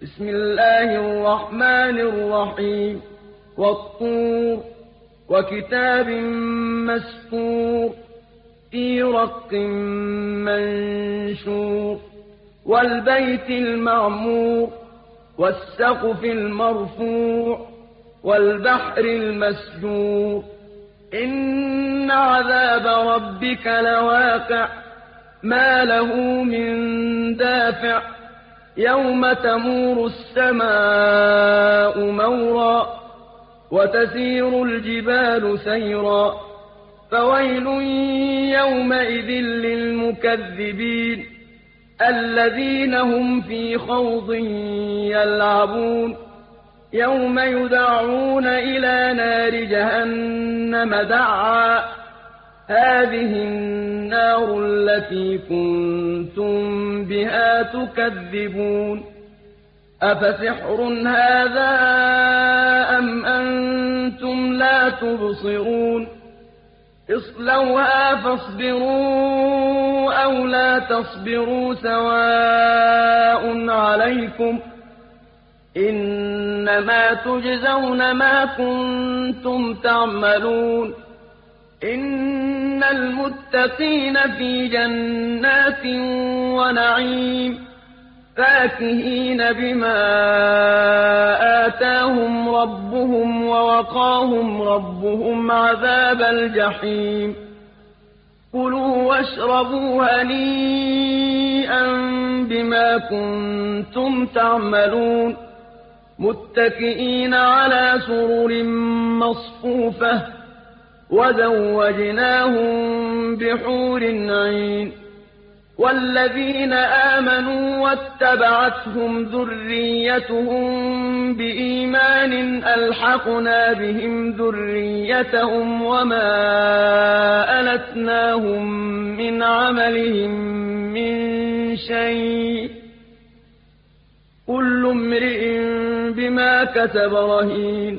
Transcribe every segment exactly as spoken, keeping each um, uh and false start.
بسم الله الرحمن الرحيم والطور وكتاب مسطور في رق منشور والبيت المعمور والسقف المرفوع والبحر المسجور إن عذاب ربك لواقع ما له من دافع يوم تمور السماء مورا وتسير الجبال سيرا فويل يومئذ للمكذبين الذين هم في خوض يلعبون يوم يدعون إلى نار جهنم دعا هذه النار التي كنتم بها تكذبون أفسحر هذا أم أنتم لا تبصرون اصلوها فاصبروا أو لا تصبروا سواء عليكم إنما تجزون ما كنتم تعملون إن المتقين في جنات ونعيم فاكهين بما آتاهم ربهم ووقاهم ربهم عذاب الجحيم كلوا واشربوا هنيئا بما كنتم تعملون متكئين على سرر مصفوفة وزوجناهم بحور عين والذين آمنوا واتبعتهم ذريتهم بإيمان ألحقنا بهم ذريتهم وما ألتناهم من عملهم من شيء كل امرئ بما كسب رهين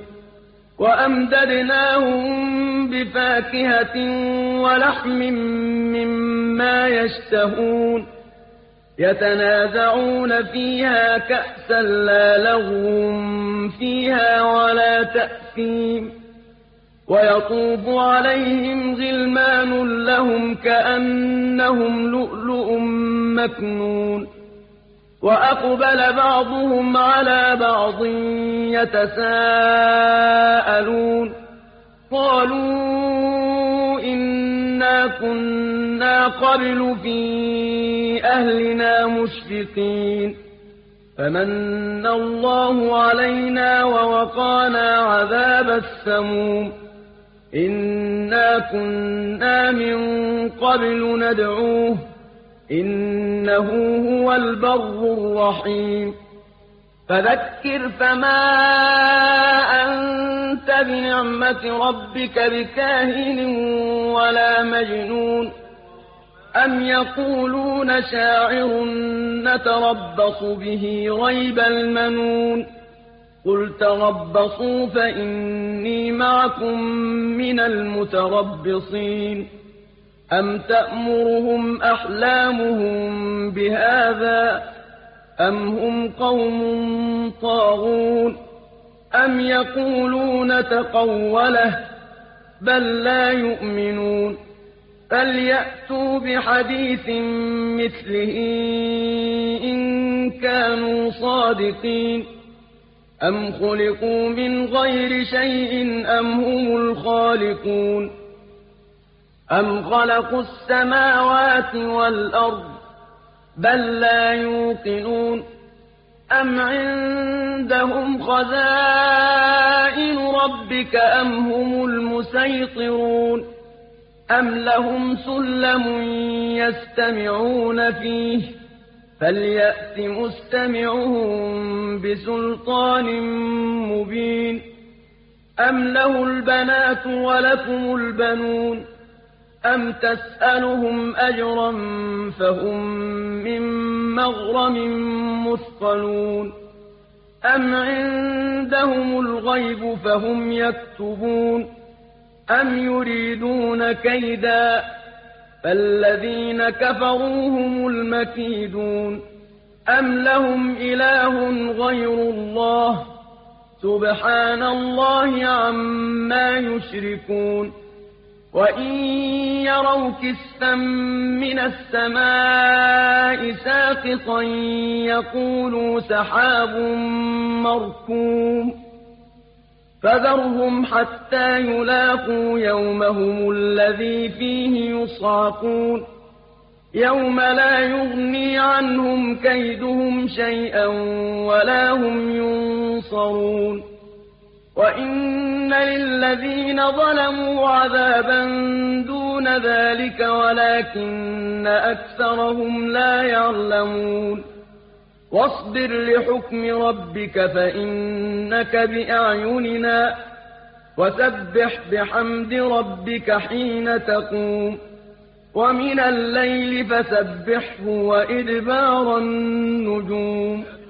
وأمددناهم بفاكهة ولحم مما يشتهون يتنازعون فيها كأسا لا لغو فيها ولا تأثيم ويطوف عليهم غلمان لهم كأنهم لؤلؤ مكنون وأقبل بعضهم على بعض يتساءلون قالوا إنا كنا قبل في أهلنا مشفقين فمن الله علينا ووقانا عذاب السموم إنا كنا من قبل ندعوه إنه هو البر الرحيم فذكر فما أنت بنعمة ربك بكاهن ولا مجنون أم يقولون شاعر نتربص به ريب المنون قل تربصوا فإني معكم من المتربصين أم تأمرهم أحلامهم بهذا أم هم قوم طاغون أم يقولون تقوله بل لا يؤمنون فليأتوا بحديث مثله إن كانوا صادقين أم خلقوا من غير شيء أم هم الخالقون أم خلقوا السماوات والأرض بل لا يوقنون أم عندهم خزائن ربك أم هم المسيطرون أم لهم سلم يستمعون فيه فليأت مستمعهم بسلطان مبين أم له البنات ولكم البنون أم تسألهم أجرا فهم من مغرم مثقلون أم عندهم الغيب فهم يكتبون أم يريدون كيدا فالذين كفروا هم المكيدون أَمْ لَهُمْ إِلَٰهٌ غَيْرُ اللَّهِ سُبْحَانَ اللَّهِ عَمَّا يُشْرِكُونَ وَإِن يَرَوْا كِسْفًا مِّنَ السَّمَاءِ سَاقِطًا يَقُولُوا سَحَابٌ مَّرْكُومٌ فَذَرْهُمْ حَتَّىٰ يُلَاقُوا يَوْمَهُمُ الَّذِي فِيهِ يُصْعَقُونَ يَوْمَ لَا يُغْنِي عَنْهُمْ كَيْدُهُمْ شَيْئًا وَلَا هُمْ يُنصَرُونَ وَإِنَّ لِلَّذِينَ ظَلَمُوا عَذَابًا دُونَ ذَٰلِكَ وَلَٰكِنَّ أَكْثَرَهُمْ لَا يَعْلَمُونَ وَاصْبِرْ لِحُكْمِ رَبِّكَ فَإِنَّكَ بِأَعْيُنِنَا وَسَبِّحْ بِحَمْدِ رَبِّكَ حِينَ تَقُومُ وَمِنَ اللَّيْلِ فَسَبِّحْهُ وَإِدْبَارَ النُّجُومِ